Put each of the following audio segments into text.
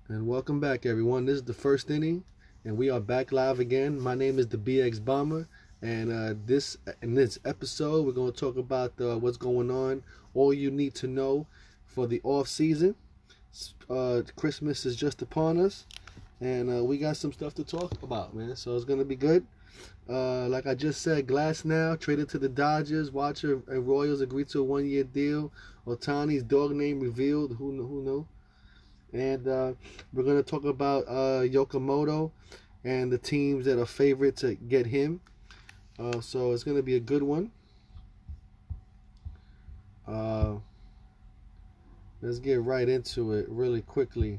And welcome back, everyone. This is the first inning, and we are back live again. My name is the BX Bomber, and this in this episode, we're going to talk about what's going on, all you need to know for the off season. Christmas is just upon us, and we got some stuff to talk about, man. So it's going to be good. Like I just said, Glasnow traded to the Dodgers. Watcher and Royals agreed to a 1-year deal. Otani's dog name revealed. Who knew? And we're going to talk about Yokomoto and the teams that are favorite to get him. So it's going to be a good one. Let's get right into it really quickly.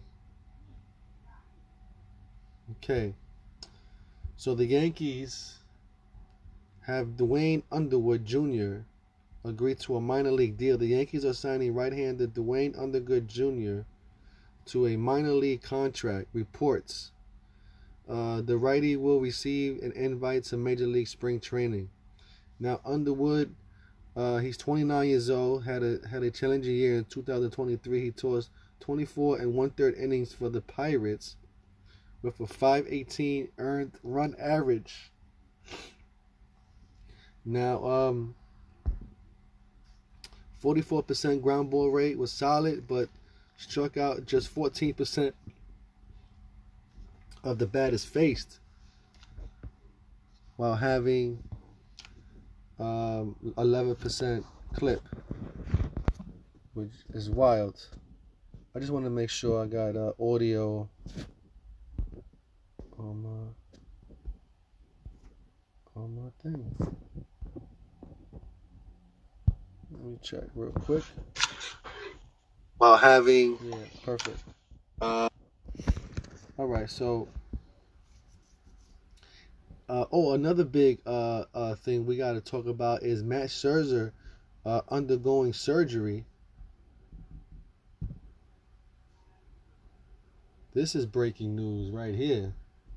Okay. So the Yankees have Dwayne Underwood Jr. agreed to a minor league deal. The Yankees are signing right-handed Dwayne Underwood Jr. to a minor league contract, reports. The righty will receive an invite to Major League Spring Training. Now, Underwood, he's 29 years old, had a challenging year in 2023. He tossed 24 and one-third innings for the Pirates with a 518 earned run average. Now, 44% ground ball rate was solid, but struck out just 14% of the batters faced, while having 11% clip, which is wild. I just want to make sure I got audio on my thing. Let me check real quick. While having perfect. All right, so another big thing we got to talk about is Max Scherzer undergoing surgery. This is breaking news right here.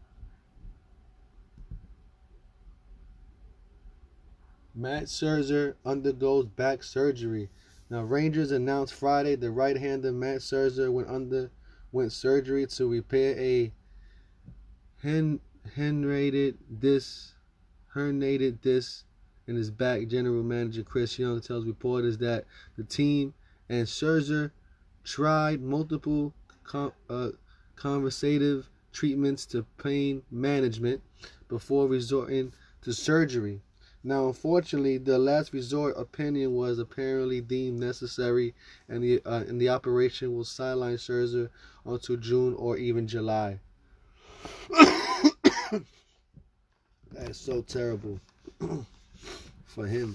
Max Scherzer undergoes back surgery. Now, Rangers announced Friday the right-hander Max Scherzer went surgery to repair a herniated disc in his back. General Manager Chris Young tells reporters that the team and Scherzer tried multiple conservative treatments to pain management before resorting to surgery. Now, unfortunately, the last resort opinion was apparently deemed necessary, and the operation will sideline Scherzer until June or even July. That's so terrible for him.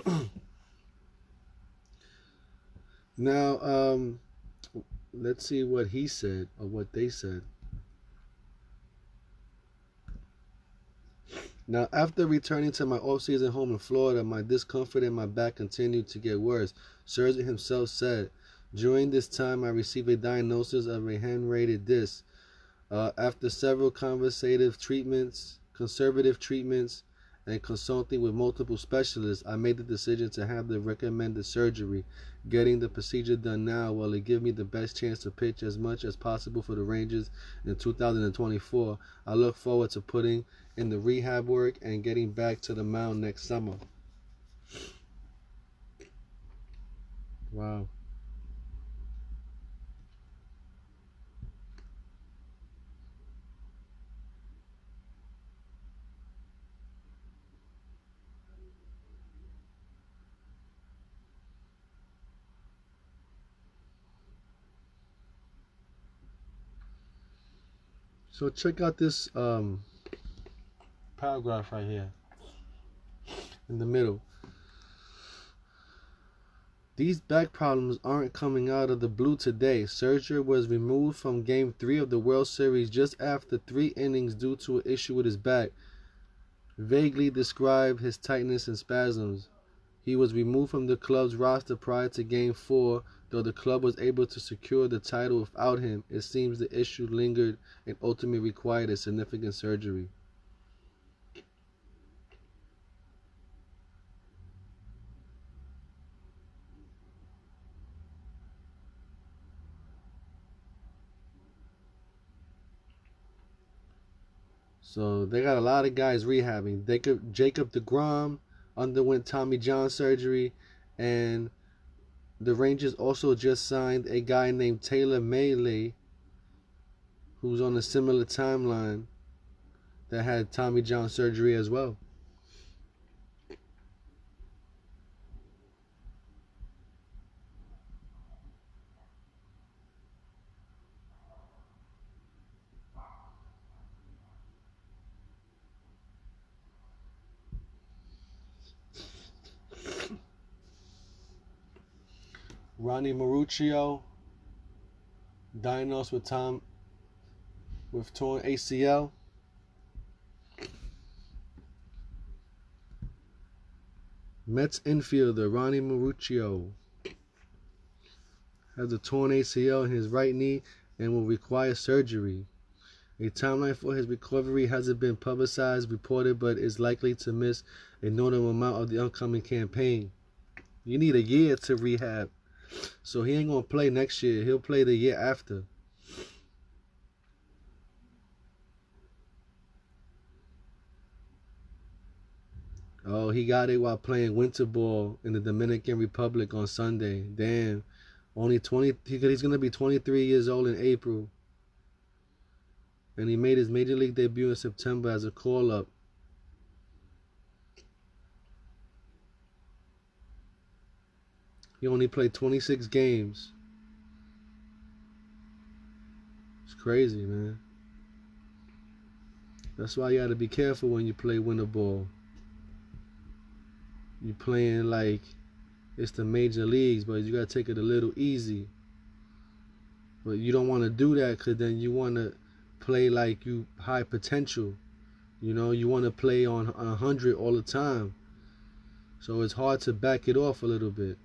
Now, let's see what he said or what they said. Now, after returning to my off-season home in Florida, my discomfort in my back continued to get worse. Scherzer himself said, during this time, I received a diagnosis of a herniated disc. After several conservative treatments, and consulting with multiple specialists, I made the decision to have the recommended surgery. Getting the procedure done now will give me the best chance to pitch as much as possible for the Rangers in 2024. I look forward to putting in the rehab work and getting back to the mound next summer. Wow. So check out this paragraph right here in the middle. These back problems aren't coming out of the blue today. Scherzer was removed from Game 3 of the World Series just after 3 innings due to an issue with his back. Vaguely described his tightness and spasms. He was removed from the club's roster prior to Game 4, though the club was able to secure the title without him. It seems the issue lingered and ultimately required a significant surgery. So they got a lot of guys rehabbing. Jacob deGrom underwent Tommy John surgery, and the Rangers also just signed a guy named Taylor Maile, who's on a similar timeline, that had Tommy John surgery as well. Ronnie Maruccio diagnosed with torn ACL. Mets infielder Ronnie Maruccio has a torn ACL in his right knee and will require surgery. A timeline for his recovery hasn't been reported, but is likely to miss a notable amount of the upcoming campaign. You need a year to rehab. So he ain't going to play next year. He'll play the year after. Oh, he got it while playing winter ball in the Dominican Republic on Sunday. Damn. Only 20. He's going to be 23 years old in April. And he made his major league debut in September as a call-up. He only played 26 games. It's crazy, man. That's why you got to be careful when you play winter ball. You playing like it's the major leagues, but you got to take it a little easy. But you don't want to do that because then you want to play like you high potential. You know, you want to play on 100 all the time. So it's hard to back it off a little bit.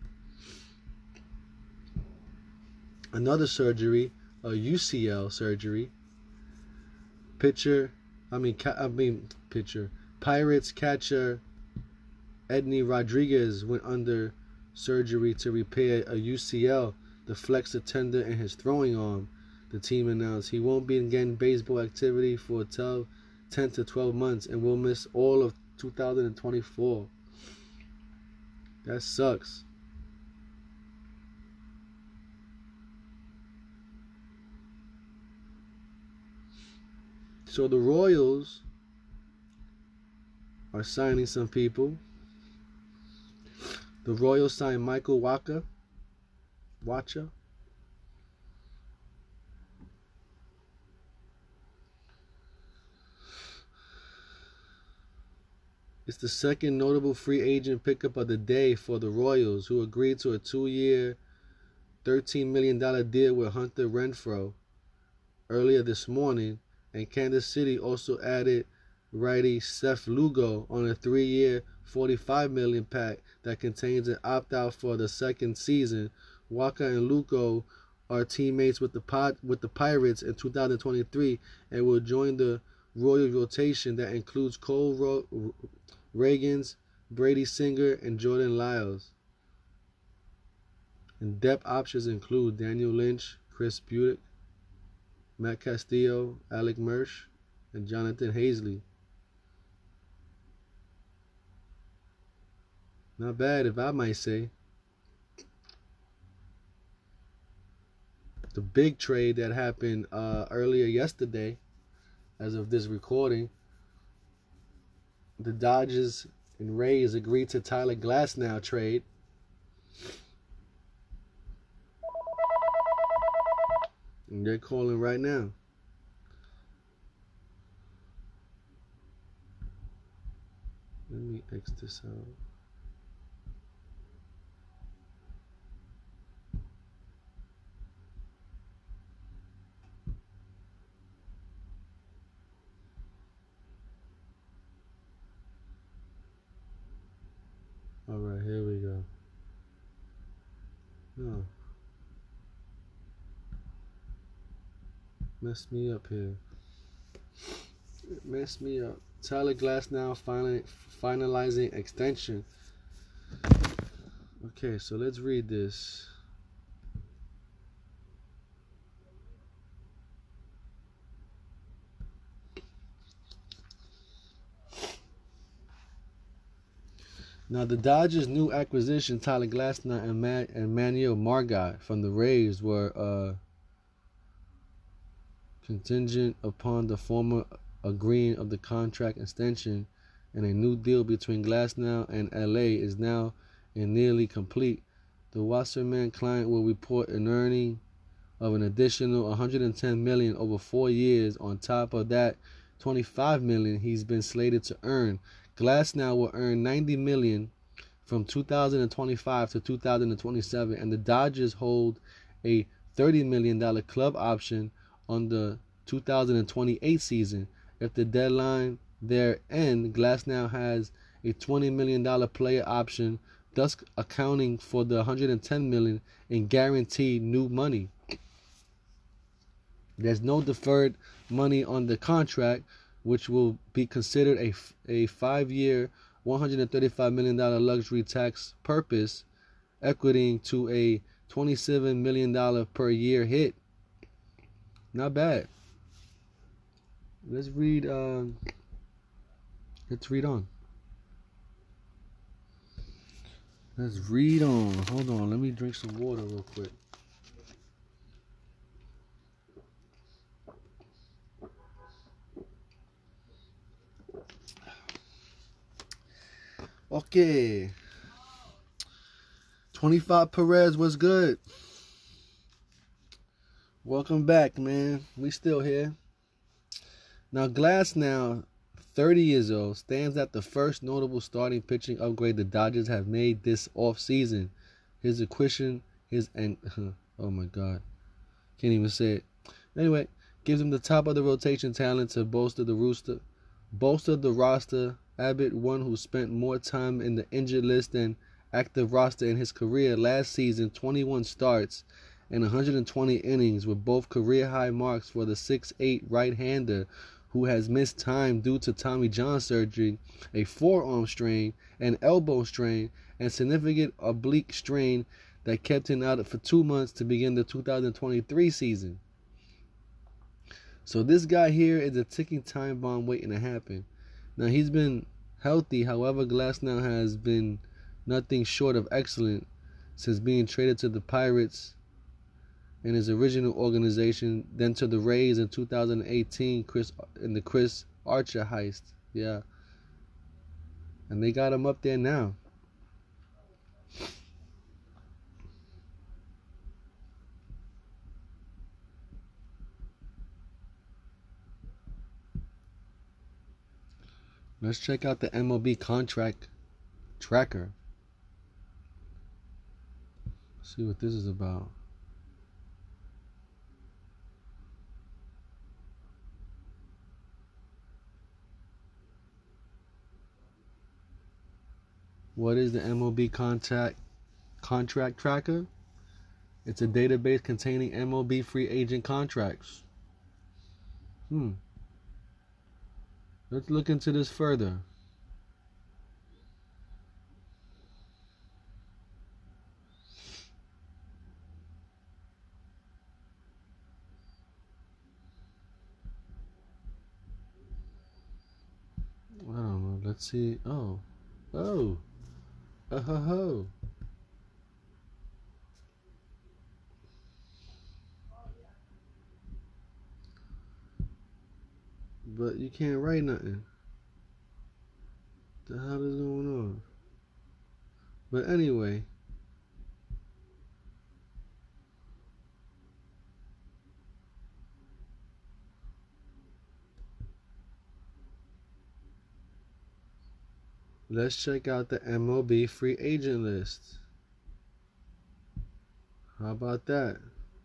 Another surgery, a UCL surgery. Pirates catcher Edney Rodriguez went under surgery to repair a UCL, the flexor tendon in his throwing arm. The team announced he won't be getting baseball activity for 10 to 12 months and will miss all of 2024. That sucks. So the Royals are signing some people. The Royals signed Michael Wacha. It's the second notable free agent pickup of the day for the Royals, who agreed to a 2-year, $13 million deal with Hunter Renfroe earlier this morning, and Kansas City also added righty Seth Lugo on a 3-year, $45 million pack that contains an opt-out for the second season. Wacha and Lugo are teammates with the Pirates in 2023 and will join the Royal rotation that includes Cole Ragans, Brady Singer, and Jordan Lyles. And depth options include Daniel Lynch, Chris Budick, Matt Castillo, Alec Murch, and Jonathan Hazley. Not bad, if I might say. The big trade that happened earlier yesterday, as of this recording, the Dodgers and Rays agreed to Tyler Glasnow trade. And they're calling right now. Let me X this out. All right, here we go. No. Messed me up here. It messed me up. Tyler Glasnow finalizing extension. Okay, so let's read this. Now, the Dodgers' new acquisition, Tyler Glasnow and Manuel Margot from the Rays, were contingent upon the former agreeing of the contract extension, and a new deal between Glasnow and LA is now nearly complete. The Wasserman client will report an earning of an additional $110 million over 4 years on top of that $25 million he's been slated to earn. Glasnow will earn $90 million from 2025 to 2027, and the Dodgers hold a $30 million club option on the 2028 season. If the deadline there end, Glasnow has a $20 million player option, thus accounting for the $110 million in guaranteed new money. There's no deferred money on the contract, which will be considered a 5-year, $135 million luxury tax purpose, equating to a $27 million per year hit. Not bad. Let's read on. Let's read on. Hold on. Let me drink some water real quick. Okay. 25 Perez, what's good? Welcome back, man. We still here. Now, Glasnow, 30 years old, stands at the first notable starting pitching upgrade the Dodgers have made this offseason. His acquisition, oh my God, can't even say it. Anyway, gives him the top of the rotation talent to bolster the roster. Abbott, one who spent more time in the injured list than active roster in his career last season, 21 starts and 120 innings, with both career high marks for the 6'8" right-hander, who has missed time due to Tommy John surgery, a forearm strain, an elbow strain, and significant oblique strain that kept him out for 2 months to begin the 2023 season. So this guy here is a ticking time bomb waiting to happen. Now, he's been healthy, however, Glasnow has been nothing short of excellent since being traded to the Pirates in his original organization, then to the Rays in 2018 in the Chris Archer heist. Yeah. And they got him up there now. Let's check out the MLB contract tracker. See what this is about. What is the MLB contract tracker? It's a database containing MLB free agent contracts. Let's look into this further. I don't know. Let's see. Oh. But you can't write nothing. The hell is going on? But anyway. Let's check out the MLB free agent list. How about that?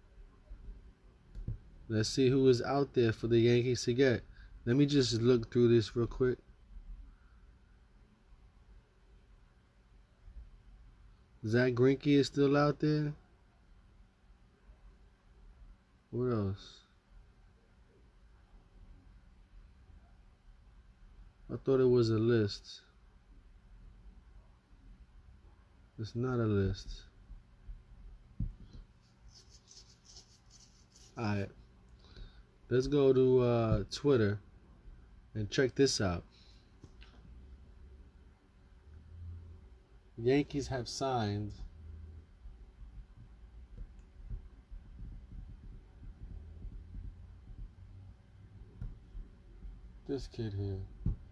Let's see who is out there for the Yankees to get. Let me just look through this real quick. Zach Greinke is still out there. What else? I thought it was a list. It's not a list. Alright. Let's go to Twitter and check this out. Yankees have signed this kid here.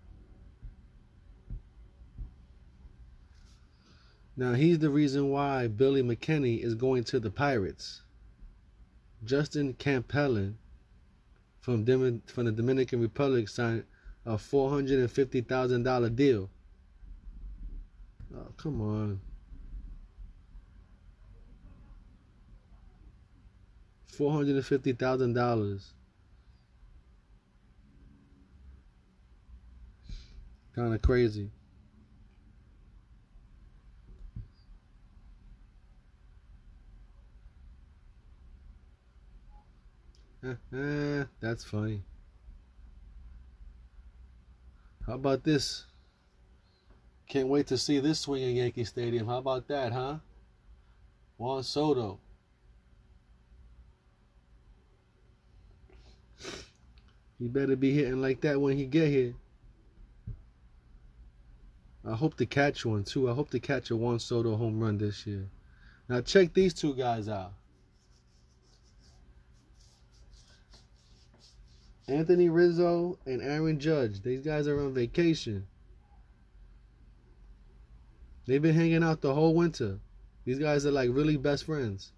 Now he's the reason why Billy McKinney is going to the Pirates. Justin Campbell from the Dominican Republic signed a $450,000 deal. Oh, come on. $450,000. Kind of crazy. That's funny. How about this? Can't wait to see this swing in Yankee Stadium. How about that, huh? Juan Soto. He better be hitting like that when he get here. I hope to catch one too. I hope to catch a Juan Soto home run this year. Now check these two guys out. Anthony Rizzo and Aaron Judge. These guys are on vacation. They've been hanging out the whole winter. These guys are like really best friends.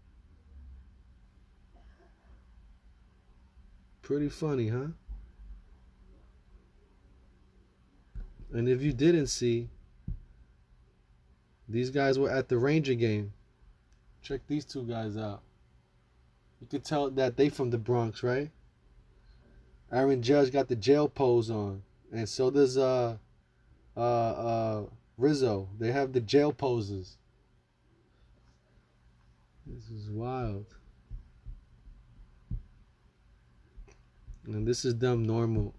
Pretty funny, huh? And if you didn't see, these guys were at the Ranger game. Check these two guys out. You could tell that they from the Bronx, right? Aaron Judge got the jail pose on, and so does Rizzo. They have the jail poses. This is wild. And this is them normal.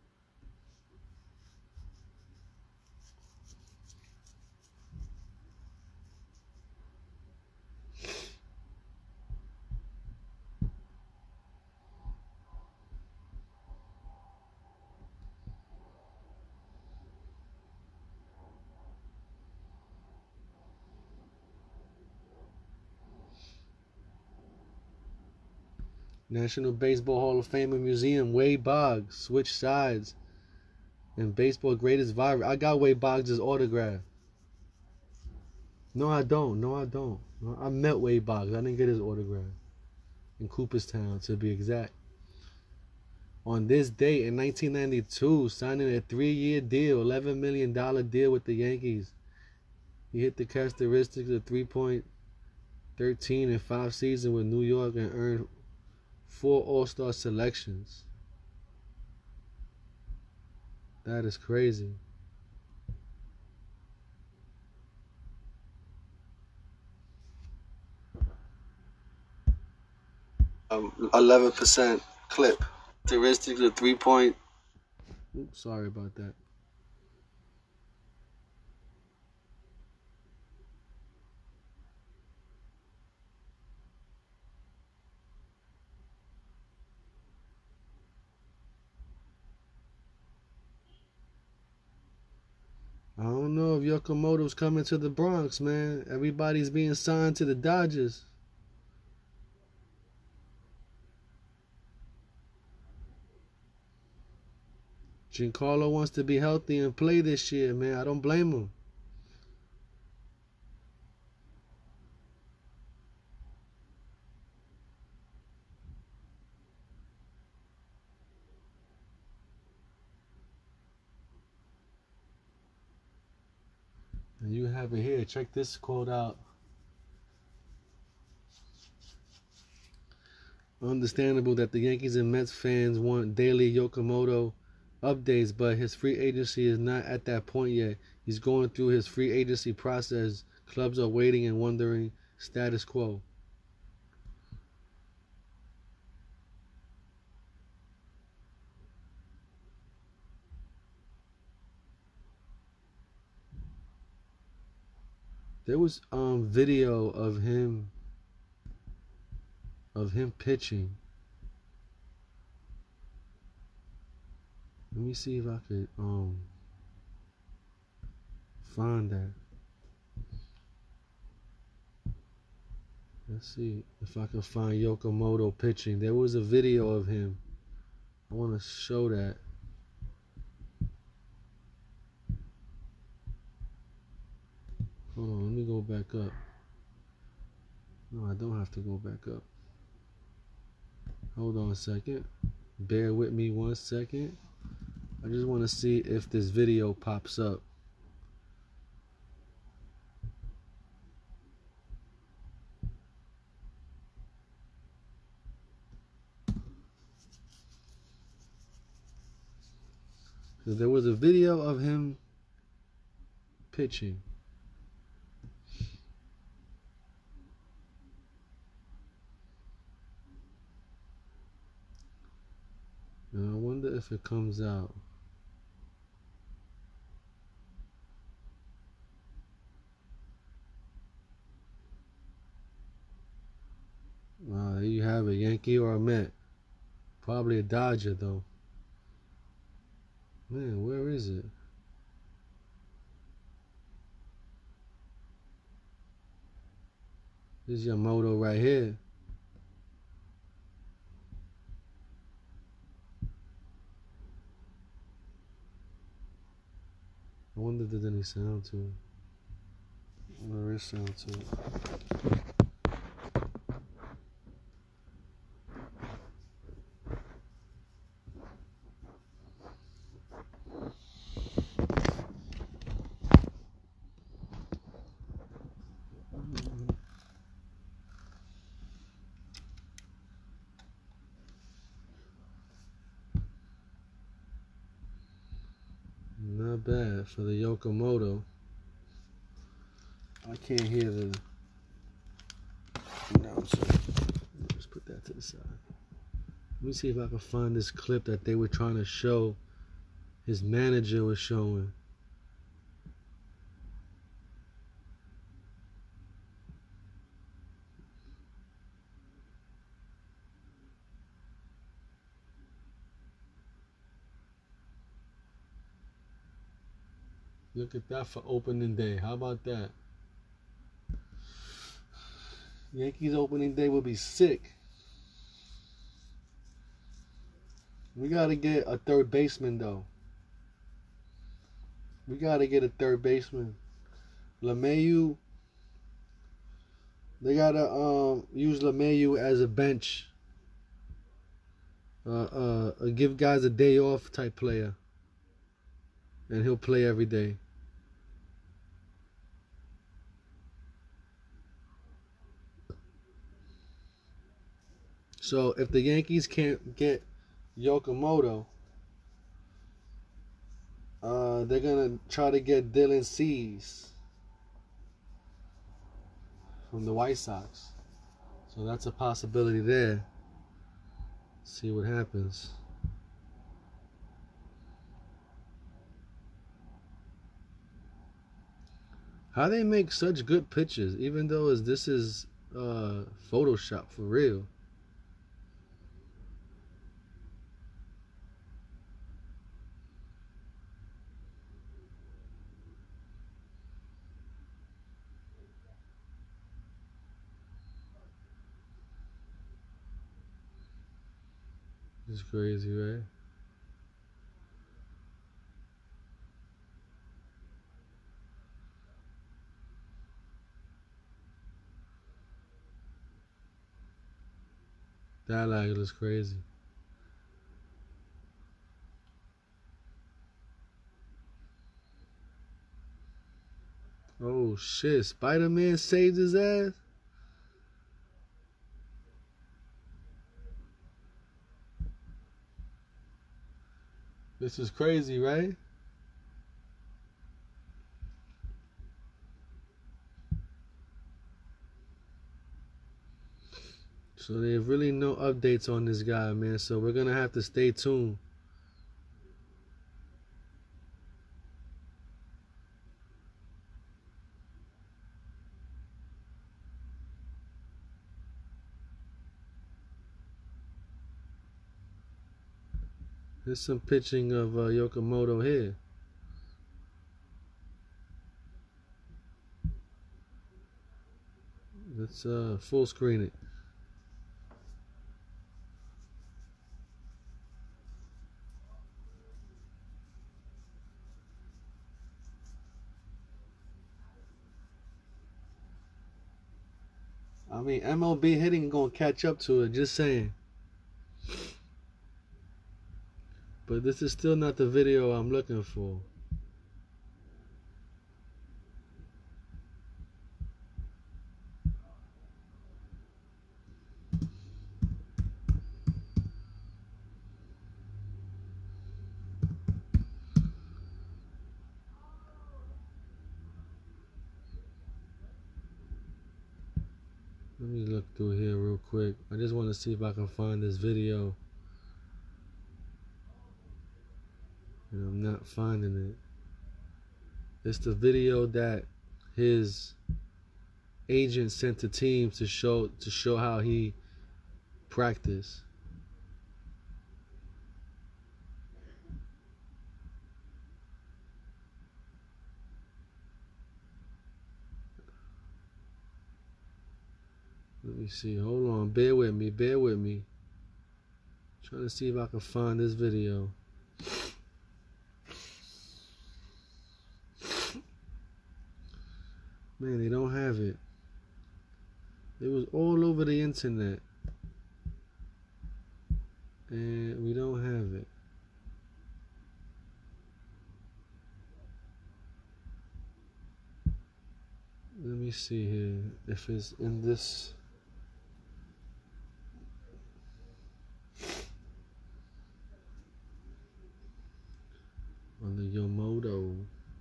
National Baseball Hall of Famer Museum, Wade Boggs, switch sides in baseball greatest virus. I got Wade Boggs' autograph. No, I don't. No, I met Wade Boggs. I didn't get his autograph. In Cooperstown, to be exact. On this date in 1992, signing a 3-year deal, $11 million deal with the Yankees. He hit the characteristics of 3.13 in 5 seasons with New York and earned 4 All-Star selections. That is crazy. 11% clip. Characteristics of 3 point. Oops, sorry about that. I don't know if Yokomoto's coming to the Bronx, man. Everybody's being signed to the Dodgers. Giancarlo wants to be healthy and play this year, man. I don't blame him. And you have it here. Check this quote out. Understandable that the Yankees and Mets fans want daily Yokomoto updates, but his free agency is not at that point yet. He's going through his free agency process. Clubs are waiting and wondering status quo. There was video of him pitching. Let me see if I could find that. Let's see if I can find Yamamoto pitching. There was a video of him. I want to show that. Hold on, let me go back up. No, I don't have to go back up. Hold on a second. Bear with me 1 second. I just want to see if this video pops up. So there was a video of him pitching. And I wonder if it comes out. There you have it, Yankee or a Met. Probably a Dodger though. Man, where is it? This is Yamamoto right here. I wonder if there's any sound to it. There is sound to it. Not bad for the Yamamoto. I can't hear the announcer. Let's put that to the side. Let me see if I can find this clip that they were trying to show. His manager was showing. Look at that for opening day. How about that? Yankees opening day will be sick. We got to get a third baseman, though. We got to get a third baseman. LeMahieu. They got to use LeMahieu as a bench. Give guys a day off type player. And he'll play every day. So if the Yankees can't get Yamamoto, they're gonna try to get Dylan Cease from the White Sox. So that's a possibility there. See what happens. How they make such good pictures, even though this is Photoshop for real. It's crazy, right? That angle is crazy. Oh shit, Spider-Man saved his ass? This is crazy, right? So there's really no updates on this guy, man. So we're gonna have to stay tuned. There's some pitching of Yamamoto here. Let's Let's full screen it. I mean, MLB hitting gonna catch up to it, just saying. But this is still not the video I'm looking for. Let me look through here real quick. I just want to see if I can find this video. And I'm not finding it. It's the video that his agent sent to teams to show how he practiced. Let me see. Hold on. Bear with me. Bear with me. Trying to see if I can find this video. Man, they don't have it. It was all over the internet. And we don't have it. Let me see here if it's in this. On the Yomoto.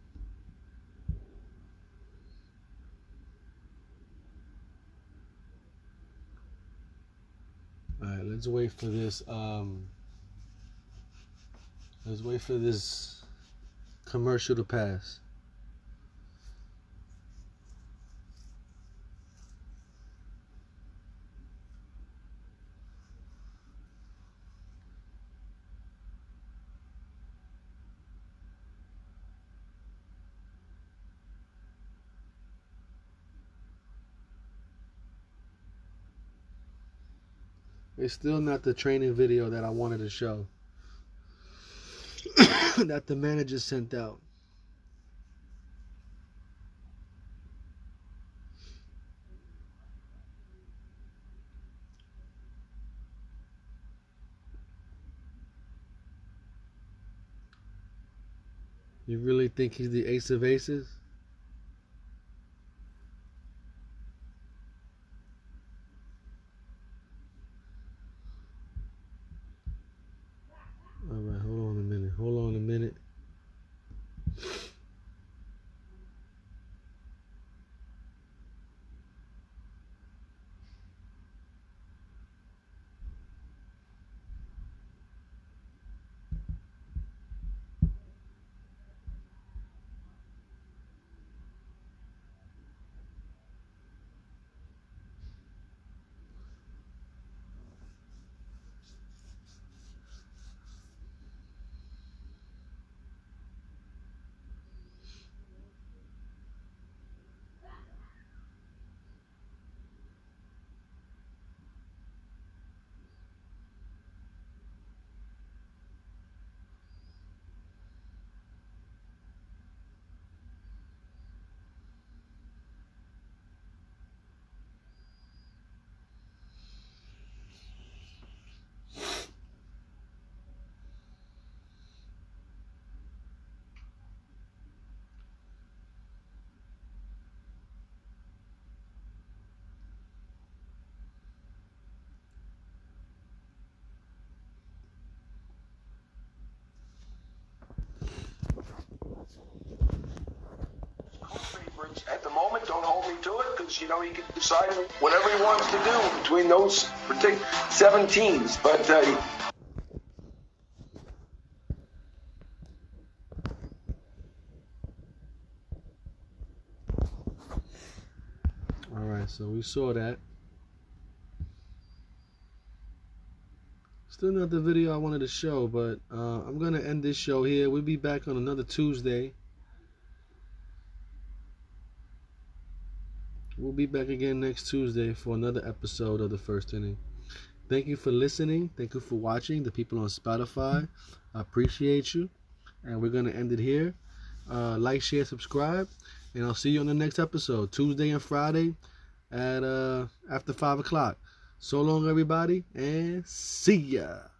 Alright, let's wait for this commercial to pass. It's still not the training video that I wanted to show. That the manager sent out. You really think he's the ace of aces? Alright, hold on a minute. Hold on a minute. At the moment, don't hold me to it, because, you know, he can decide whatever he wants to do between those 7 teams. But all right, so we saw that. Still not the video I wanted to show, but I'm gonna end this show here. We'll be back on another Tuesday. We'll be back again next Tuesday for another episode of the first inning. Thank you for listening. Thank you for watching. The people on Spotify, I appreciate you. And we're going to end it here. Like, share, subscribe. And I'll see you on the next episode, Tuesday and Friday at after 5 o'clock. So long, everybody, and see ya.